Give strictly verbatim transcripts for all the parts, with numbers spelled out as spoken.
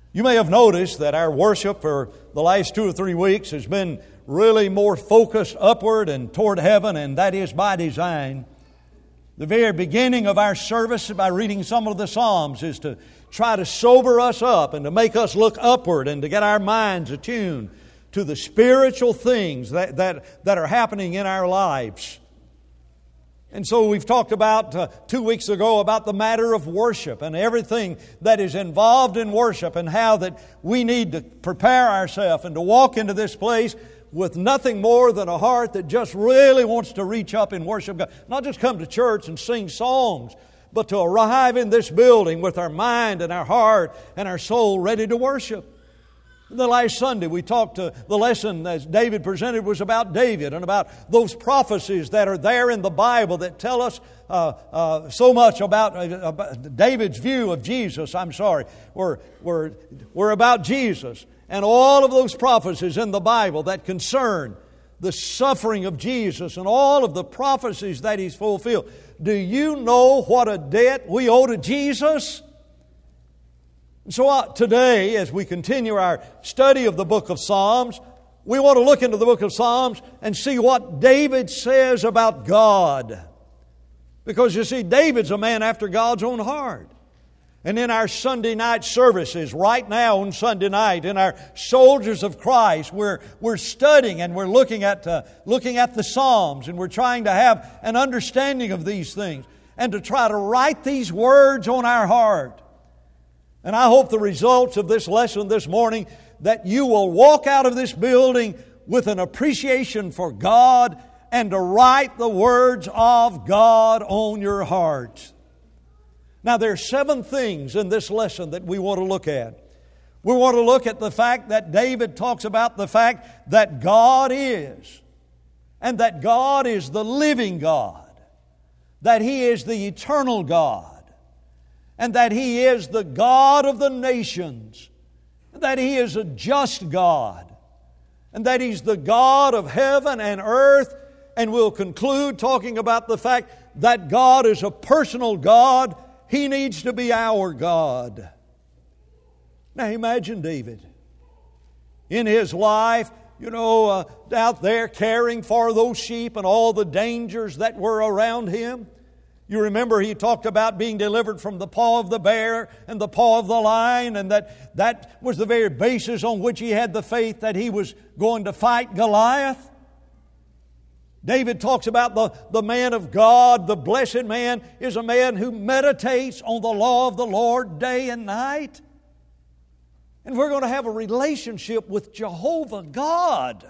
You may have noticed that our worship for the last two or three weeks has been really more focused upward and toward heaven, and that is by design. The very beginning of our service by reading some of the Psalms is to try to sober us up and to make us look upward and to get our minds attuned to the spiritual things that, that, that are happening in our lives. And so we've talked about uh, two weeks ago about the matter of worship and everything that is involved in worship and how that we need to prepare ourselves and to walk into this place with nothing more than a heart that just really wants to reach up and worship God. Not just come to church and sing songs, but to arrive in this building with our mind and our heart and our soul ready to worship. The last Sunday we talked to the lesson as David presented was about David and about those prophecies that are there in the Bible that tell us uh, uh, so much about, uh, about David's view of Jesus. I'm sorry, were, were, were about Jesus. And all of those prophecies in the Bible that concern the suffering of Jesus and all of the prophecies that He's fulfilled. Do you know what a debt we owe to Jesus? So uh, today, as we continue our study of the book of Psalms, we want to look into the book of Psalms and see what David says about God. Because you see, David's a man after God's own heart. And in our Sunday night services, right now on Sunday night, in our Soldiers of Christ, we're, we're studying and we're looking at, uh, looking at the Psalms, and we're trying to have an understanding of these things and to try to write these words on our heart. And I hope the results of this lesson this morning that you will walk out of this building with an appreciation for God and to write the words of God on your heart. Now there are seven things in this lesson that we want to look at. We want to look at the fact that David talks about the fact that God is, and that God is the living God, that He is the eternal God, and that He is the God of the nations, and that He is a just God, and that He's the God of heaven and earth. And we'll conclude talking about the fact that God is a personal God. He needs to be our God. Now imagine David in his life, you know, uh, out there caring for those sheep and all the dangers that were around him. You remember he talked about being delivered from the paw of the bear and the paw of the lion, and that that was the very basis on which he had the faith that he was going to fight Goliath. David talks about the, the man of God, the blessed man, is a man who meditates on the law of the Lord day and night. And we're going to have a relationship with Jehovah God.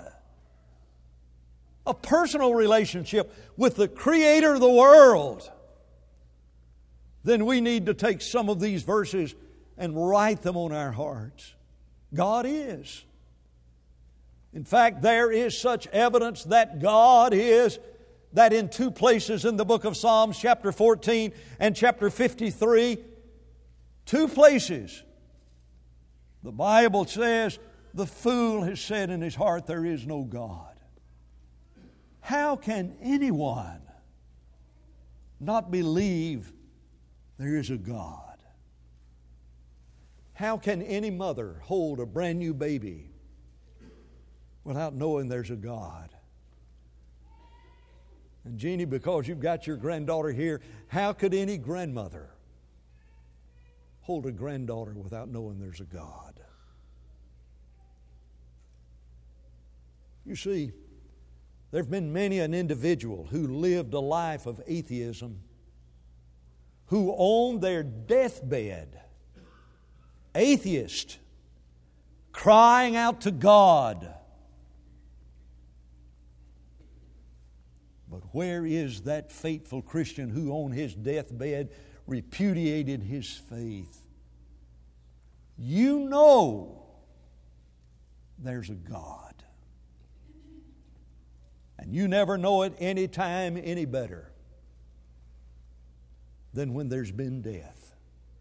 A personal relationship with the Creator of the world. Then we need to take some of these verses and write them on our hearts. God is. In fact, there is such evidence that God is, that in two places in the book of Psalms, chapter fourteen and chapter fifty-three, two places, the Bible says, the fool has said in his heart, there is no God. How can anyone not believe there is a God? How can any mother hold a brand new baby without knowing there's a God? And Jeannie, because you've got your granddaughter here, how could any grandmother hold a granddaughter without knowing there's a God? You see, there have been many an individual who lived a life of atheism, who on their deathbed, atheist, crying out to God. But where is that faithful Christian who on his deathbed repudiated his faith? You know there's a God. And you never know it any time any better than when there's been death.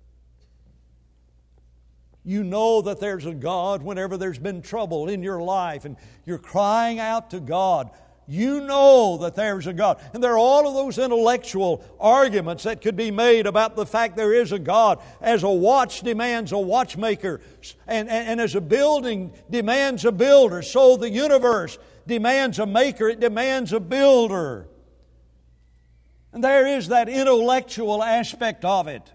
You know that there's a God whenever there's been trouble in your life and you're crying out to God. You know that there's a God. And there are all of those intellectual arguments that could be made about the fact there is a God. As a watch demands a watchmaker, and, and, and as a building demands a builder, so the universe demands a maker, it demands a builder. And there is that intellectual aspect of it.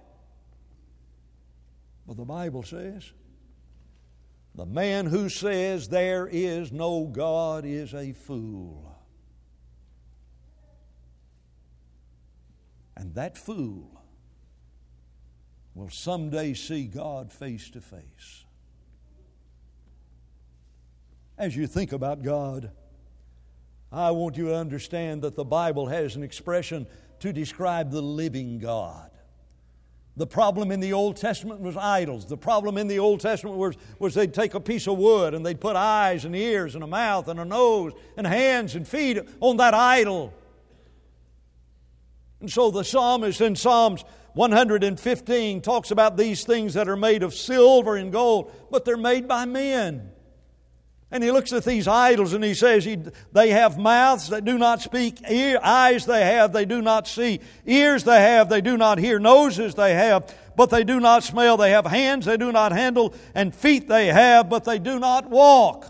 But the Bible says, the man who says there is no God is a fool. And that fool will someday see God face to face. As you think about God, I want you to understand that the Bible has an expression to describe the living God. The problem in the Old Testament was idols. The problem in the Old Testament was, was they'd take a piece of wood and they'd put eyes and ears and a mouth and a nose and hands and feet on that idol. And so the psalmist in Psalms one hundred fifteen talks about these things that are made of silver and gold, but they're made by men. And he looks at these idols and he says, he, they have mouths that do not speak, ear, eyes they have, they do not see, ears they have, they do not hear, noses they have, but they do not smell, they have hands they do not handle, and feet they have, but they do not walk.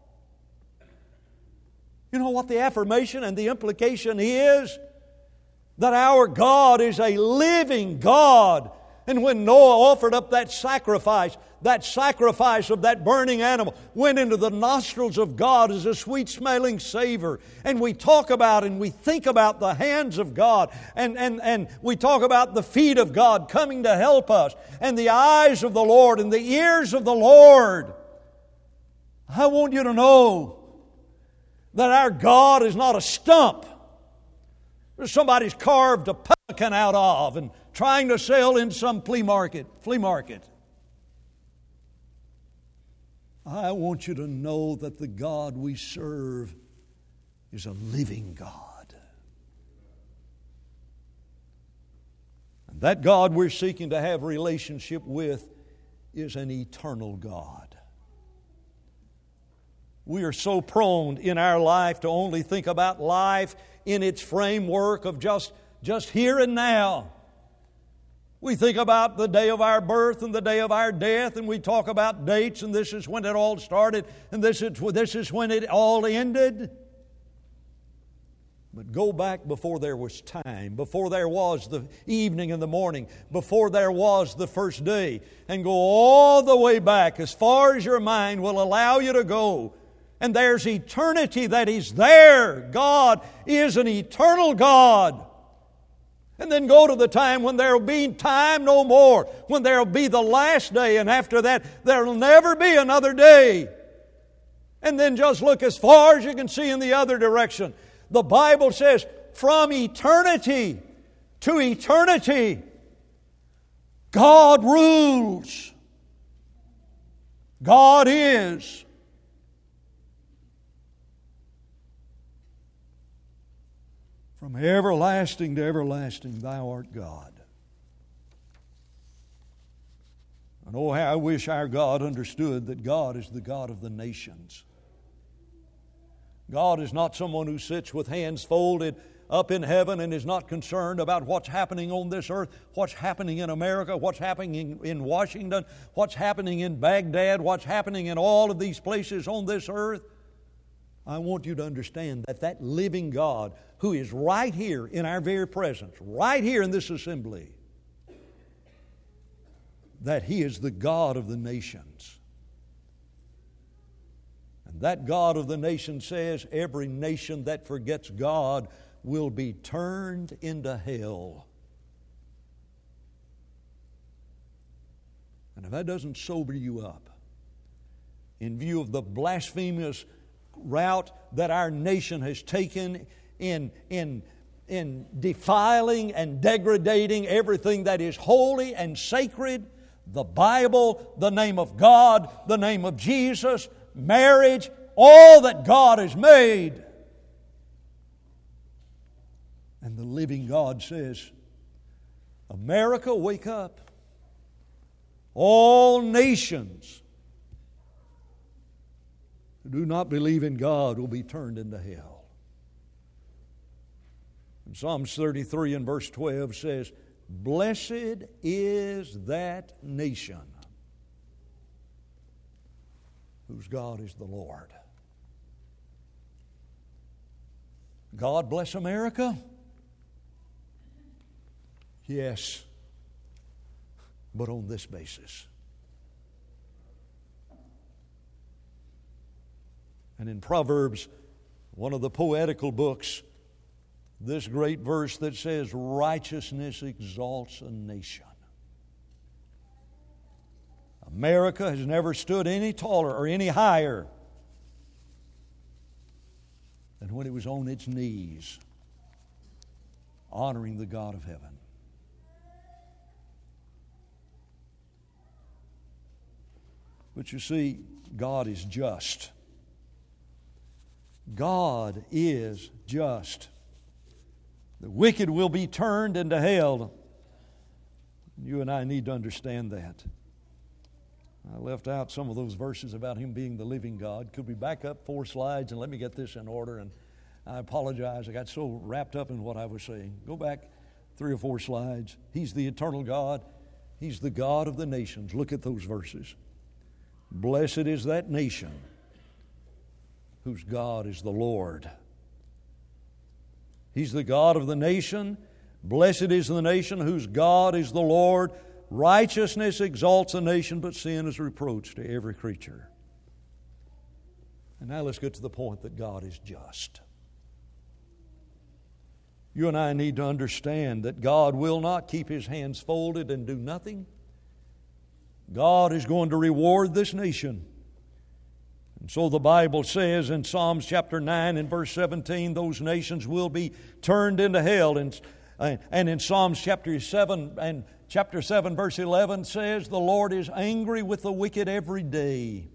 You know what the affirmation and the implication is? That our God is a living God. And when Noah offered up that sacrifice, that sacrifice of that burning animal went into the nostrils of God as a sweet-smelling savor. And we talk about and we think about the hands of God. And, and, and we talk about the feet of God coming to help us. And the eyes of the Lord and the ears of the Lord. I want you to know that our God is not a stump that somebody's carved a pelican out of and trying to sell in some flea market. Flea market. I want you to know that the God we serve is a living God. And that God we're seeking to have a relationship with is an eternal God. We are so prone in our life to only think about life in its framework of just, just here and now. We think about the day of our birth and the day of our death, and we talk about dates, and this is when it all started, and this is, this is when it all ended. But go back before there was time, before there was the evening and the morning, before there was the first day, and go all the way back as far as your mind will allow you to go. And there's eternity that is there. God is an eternal God. And then go to the time when there will be time no more, when there will be the last day, and after that there will never be another day. And then just look as far as you can see in the other direction. The Bible says, from eternity to eternity, God rules. God is. From everlasting to everlasting, Thou art God. And oh, how I wish our God understood that God is the God of the nations. God is not someone who sits with hands folded up in heaven and is not concerned about what's happening on this earth, what's happening in America, what's happening in, in Washington, what's happening in Baghdad, what's happening in all of these places on this earth. I want you to understand that that living God who is right here in our very presence, right here in this assembly, that He is the God of the nations. And that God of the nations says every nation that forgets God will be turned into hell. And if that doesn't sober you up, in view of the blasphemous route that our nation has taken in, in, in defiling and degrading everything that is holy and sacred, the Bible, the name of God, the name of Jesus, marriage, all that God has made. And the living God says, America, wake up. All nations who do not believe in God will be turned into hell. And Psalms thirty-three and verse twelve says, "Blessed is that nation whose God is the Lord." God bless America? Yes, but on this basis. And in Proverbs, one of the poetical books, this great verse that says, "Righteousness exalts a nation." America has never stood any taller or any higher than when it was on its knees, honoring the God of heaven. But you see, God is just. God is just. The wicked will be turned into hell. You and I need to understand that. I left out some of those verses about Him being the living God. Could we back up four slides and let me get this in order? And I apologize. I got so wrapped up in what I was saying. Go back three or four slides. He's the eternal God. He's the God of the nations. Look at those verses. Blessed is that nation whose God is the Lord. He's the God of the nation. Blessed is the nation whose God is the Lord. Righteousness exalts a nation, but sin is reproach to every creature. And now let's get to the point that God is just. You and I need to understand that God will not keep His hands folded and do nothing. God is going to reward this nation. And so the Bible says in Psalms chapter nine and verse seventeen, those nations will be turned into hell. And, and in Psalms chapter seven and chapter seven verse eleven says, the Lord is angry with the wicked every day.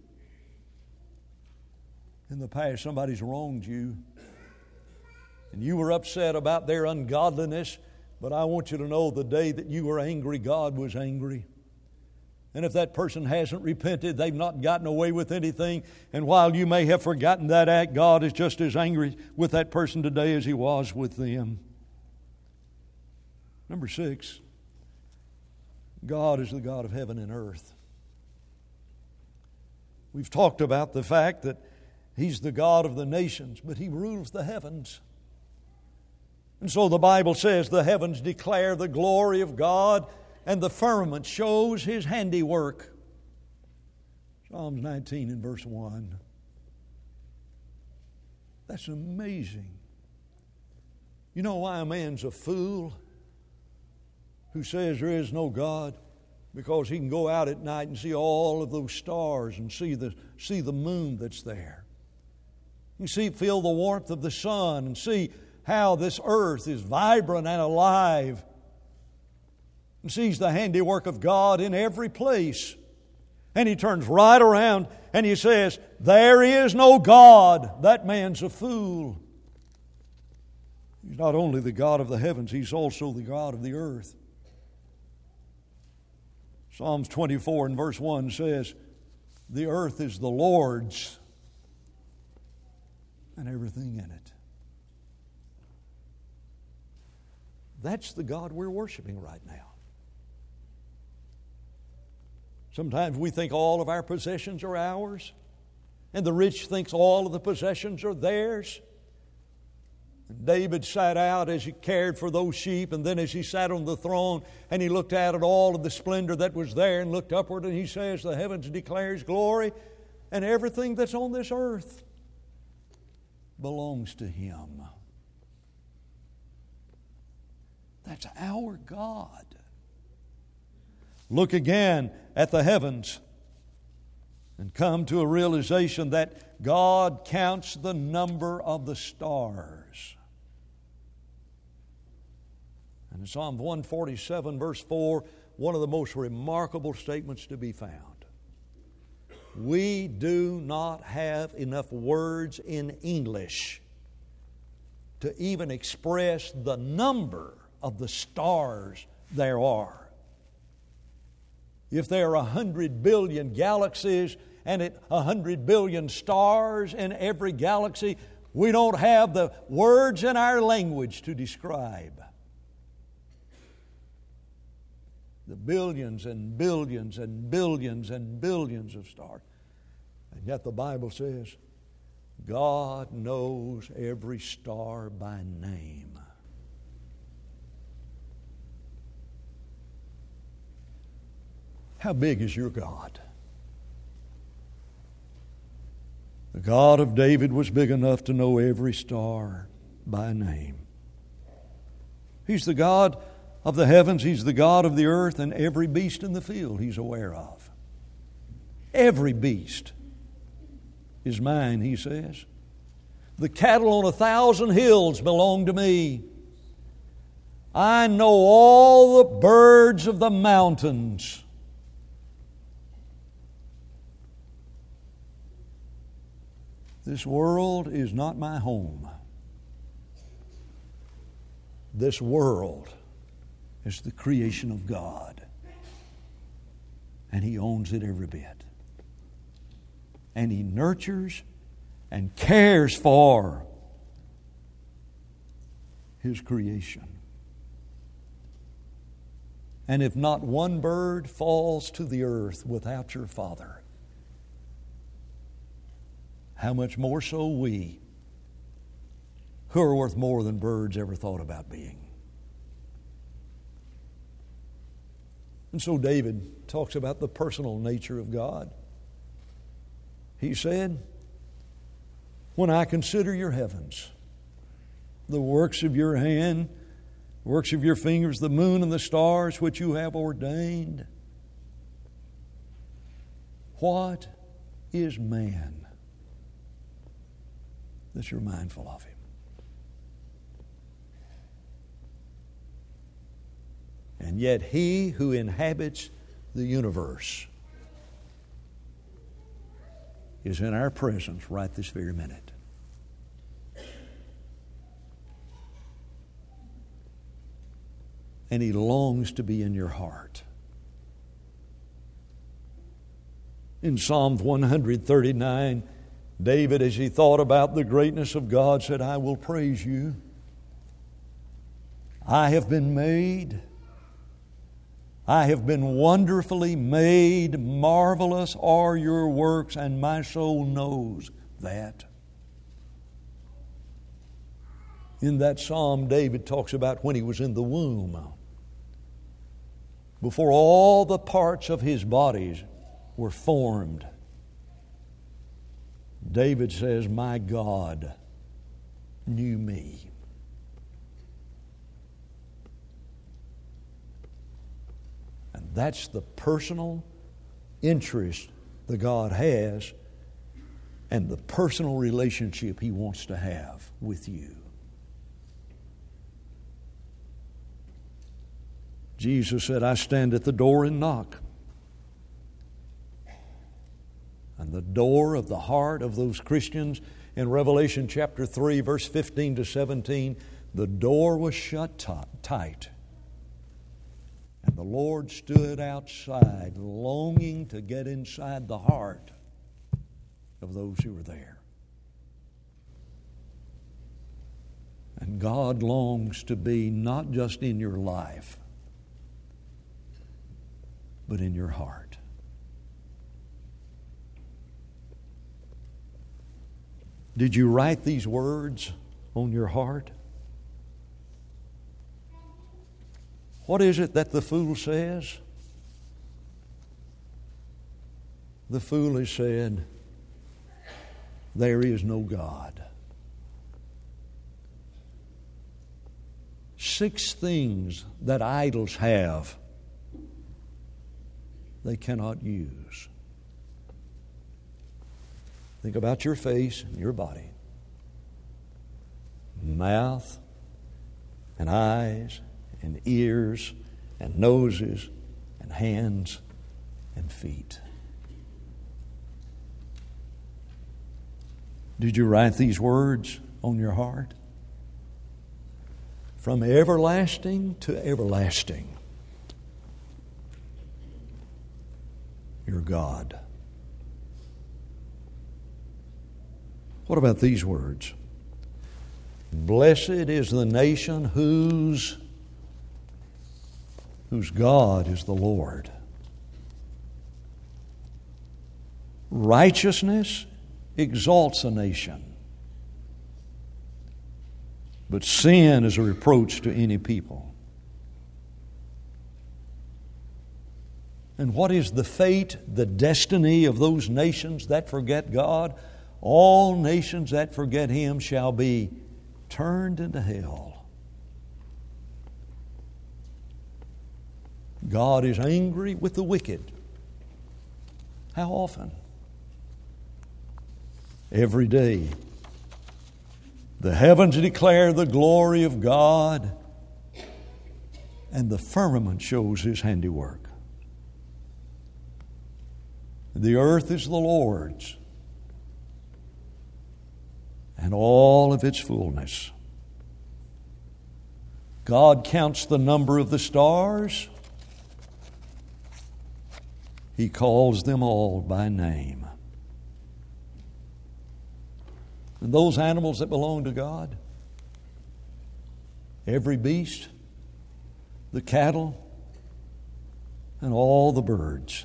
In the past, somebody's wronged you, and you were upset about their ungodliness, but I want you to know the day that you were angry, God was angry. And if that person hasn't repented, they've not gotten away with anything. And while you may have forgotten that act, God is just as angry with that person today as He was with them. Number six, God is the God of heaven and earth. We've talked about the fact that He's the God of the nations, but He rules the heavens. And so the Bible says the heavens declare the glory of God, and the firmament shows His handiwork. Psalms nineteen and verse one. That's amazing. You know why a man's a fool who says there is no God? Because he can go out at night and see all of those stars and see the, see the moon that's there. You see, feel the warmth of the sun and see how this earth is vibrant and alive. And sees the handiwork of God in every place. And he turns right around and he says, there is no God. That man's a fool. He's not only the God of the heavens, He's also the God of the earth. Psalms twenty-four and verse one says, the earth is the Lord's and everything in it. That's the God we're worshiping right now. Sometimes we think all of our possessions are ours, and the rich thinks all of the possessions are theirs. And David sat out as he cared for those sheep, and then as he sat on the throne and he looked out at all of the splendor that was there and looked upward, and he says, the heavens declare His glory, and everything that's on this earth belongs to Him. That's our God. Look again at the heavens and come to a realization that God counts the number of the stars. And in Psalm one forty-seven, verse four, one of the most remarkable statements to be found. We do not have enough words in English to even express the number of the stars there are. If there are a hundred billion galaxies and it a hundred billion stars in every galaxy, We don't have the words in our language to describe the billions and billions and billions and billions of stars. And yet the Bible says, God knows every star by name. How big is your God? The God of David was big enough to know every star by name. He's the God of the heavens. He's the God of the earth, and every beast in the field He's aware of. Every beast is mine, He says. The cattle on a thousand hills belong to me. I know all the birds of the mountains. This world is not my home. This world is the creation of God. And He owns it every bit. And He nurtures and cares for His creation. And if not one bird falls to the earth without your Father, how much more so we, who are worth more than birds ever thought about being. And so David talks about the personal nature of God. He said, when I consider your heavens, the works of your hand, works of your fingers, the moon and the stars which you have ordained, what is man that you're mindful of him? And yet He who inhabits the universe is in our presence right this very minute. And He longs to be in your heart. In Psalm one thirty-nine, David, as he thought about the greatness of God, said, I will praise you. I have been made. I have been wonderfully made. Marvelous are your works, and my soul knows that. In that psalm, David talks about when he was in the womb. Before all the parts of his bodies were formed, David says, my God knew me. And that's the personal interest that God has and the personal relationship He wants to have with you. Jesus said, I stand at the door and knock. And the door of the heart of those Christians in Revelation chapter three, verse fifteen to seventeen, the door was shut t- tight. And the Lord stood outside, longing to get inside the heart of those who were there. And God longs to be not just in your life, but in your heart. Did you write these words on your heart? What is it that the fool says? The fool has said, there is no God. Six things that idols have, they cannot use. Think about your face and your body. Mouth and eyes and ears and noses and hands and feet. Did you write these words on your heart? From everlasting to everlasting, your God. What about these words? Blessed is the nation whose, whose God is the Lord. Righteousness exalts a nation, but sin is a reproach to any people. And what is the fate, the destiny of those nations that forget God? All nations that forget Him shall be turned into hell. God is angry with the wicked. How often? Every day. The heavens declare the glory of God, and the firmament shows His handiwork. The earth is the Lord's, and all of its fullness. God counts the number of the stars. He calls them all by name. And those animals that belong to God, every beast, the cattle, and all the birds.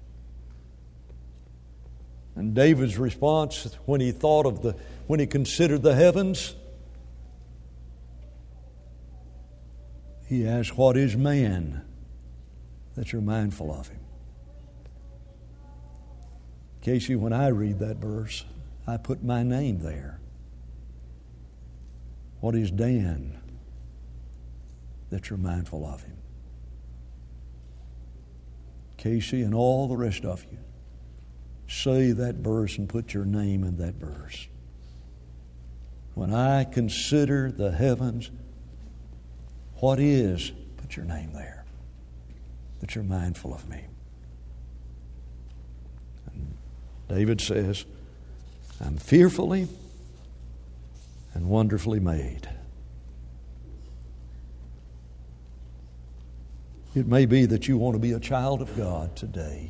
And David's response when he thought of the, when he considered the heavens, he asked, what is man that you're mindful of him? Casey, when I read that verse, I put my name there. What is Dan that you're mindful of him? Casey and all the rest of you, say that verse and put your name in that verse. When I consider the heavens, what is, put your name there, that you're mindful of me. And David says, I'm fearfully and wonderfully made. It may be that you want to be a child of God today.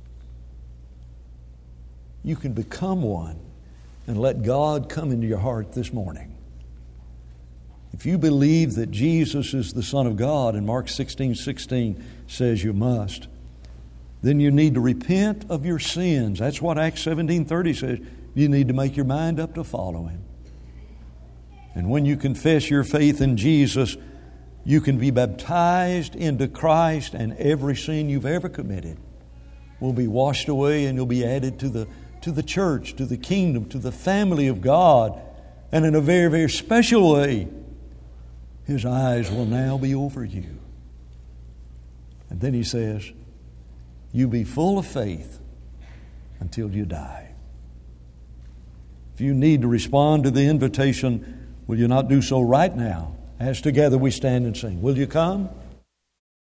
You can become one and let God come into your heart this morning. If you believe that Jesus is the Son of God, and Mark sixteen sixteen says you must, then you need to repent of your sins. That's what Acts seventeen thirty says. You need to make your mind up to follow Him. And when you confess your faith in Jesus, you can be baptized into Christ, and every sin you've ever committed will be washed away, and you'll be added to the, to the church, to the kingdom, to the family of God. And in a very, very special way, His eyes will now be over you. And then He says, you be full of faith until you die. If you need to respond to the invitation, will you not do so right now as together we stand and sing? Will you come?